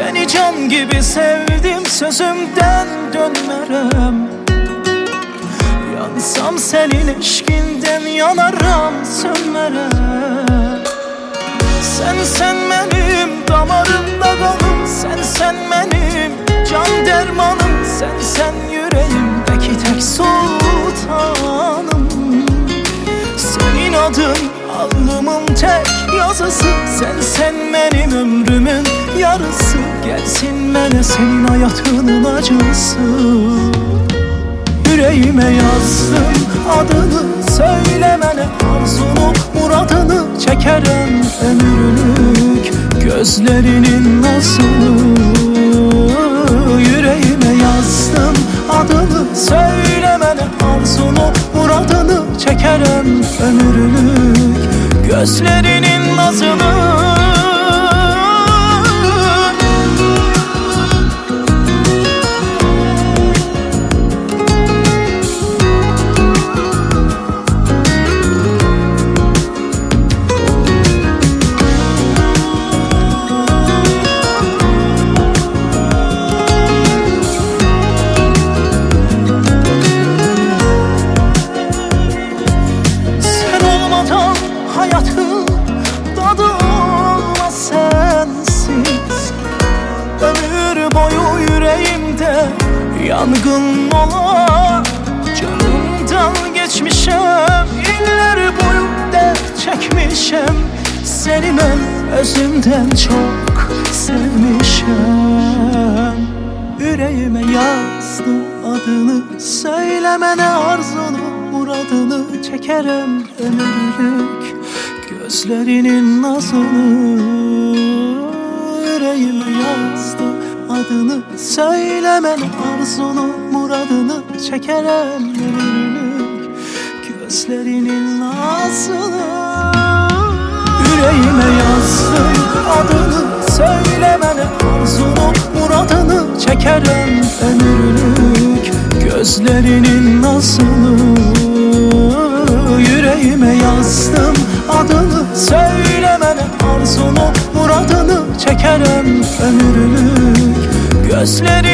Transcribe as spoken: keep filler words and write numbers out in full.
Seni can gibi sevdim, sözümden dönmerem. Yansam senin eşkinden yanarım, sönmerem. Sen sen benim damarımda kalım, sen sen benim can dermanım, sen sen yüreğimdeki tek sultanım. Senin adın alnımın tek yazısı, sen sen benim ömrümün yarısı. Gelsin bana senin hayatının acısı. Yüreğime yazdım adını, söylemene arzunu, muradını çekerim ömürlük gözlerinin nazını. Yüreğime yazdım adını, söylemene arzunu, muradını çekerim ömürlük gözlerinin nazını. Hayatın tadı olmaz sensiz. Ömür boyu yüreğimde yangın ola. Canımdan geçmişem, iller boyu dert çekmişem. Seni ben özümden çok sevmişem. Yüreğime yazdım adını, söylemene arzunu, muradını çekerim ömürlük gözlerinin nazını. Yüreğime yazdım adını, söylemene arzunu, muradını çekerim ömürlük gözlerinin nazını. Yüreğime yazdım adını, söylemene arzunu, muradını çekerim ömürlük gözlerinin nazını. Yüreğime yazdım adını, söylemene arzunu, muradını çekerim ömürlük gözlerinin